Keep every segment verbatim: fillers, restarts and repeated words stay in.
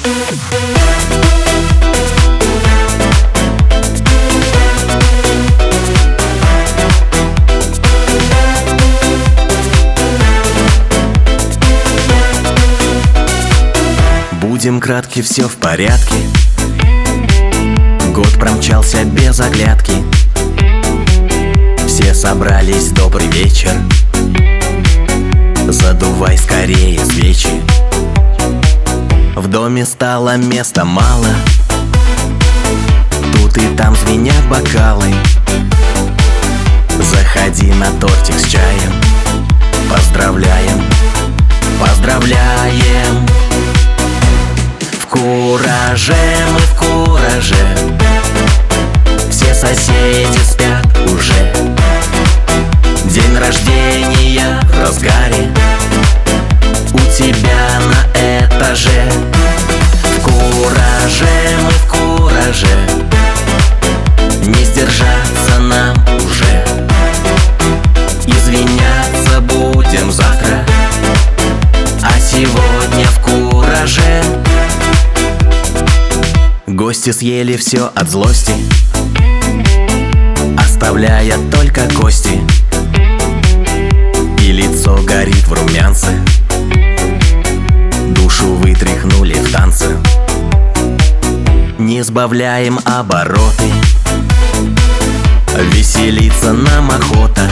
Будем кратки, все в порядке. Год промчался без оглядки. Все собрались, добрый вечер. Задувай скорее свечи. В доме стало места мало. Тут и там звенят бокалы. Заходи на тортик с чаем. Поздравляем, поздравляем. В кураже мы, в кураже. Все соседи спят уже. День рождения в разгаре. У тебя на этаже. В кураже мы, в кураже. Не сдержаться нам уже. Извиняться будем завтра, а сегодня в кураже. Гости съели все от злости, оставляя только кости. И лицо горит в румянце. Душу вытряхнули в танце. Не сбавляем обороты. Веселиться нам охота.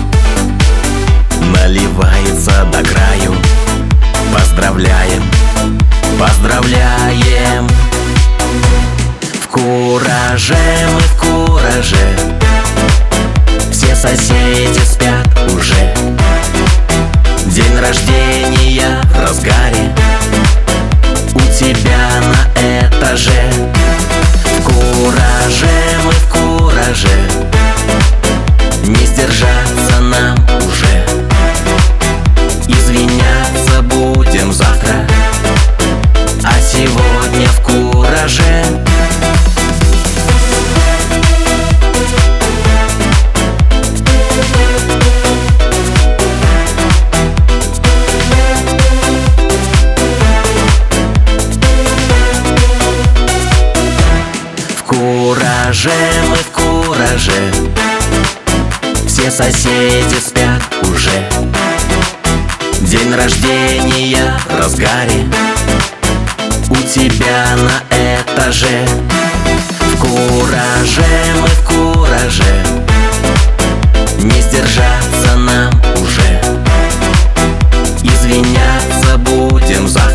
Наливается до краю. Поздравляем, поздравляем. В кураже мы, в кураже. Все соседи спят уже. День рождения в разгаре. У тебя на этаже. В кураже мы, в кураже. Не сдержаться нам уже. Извиняться будем завтра, а сегодня в кураже. В кураже мы, в кураже. Все соседи спят уже. День рождения в разгаре. У тебя на этаже. В кураже мы, в кураже. Не сдержаться нам уже. Извиняться будем завтра,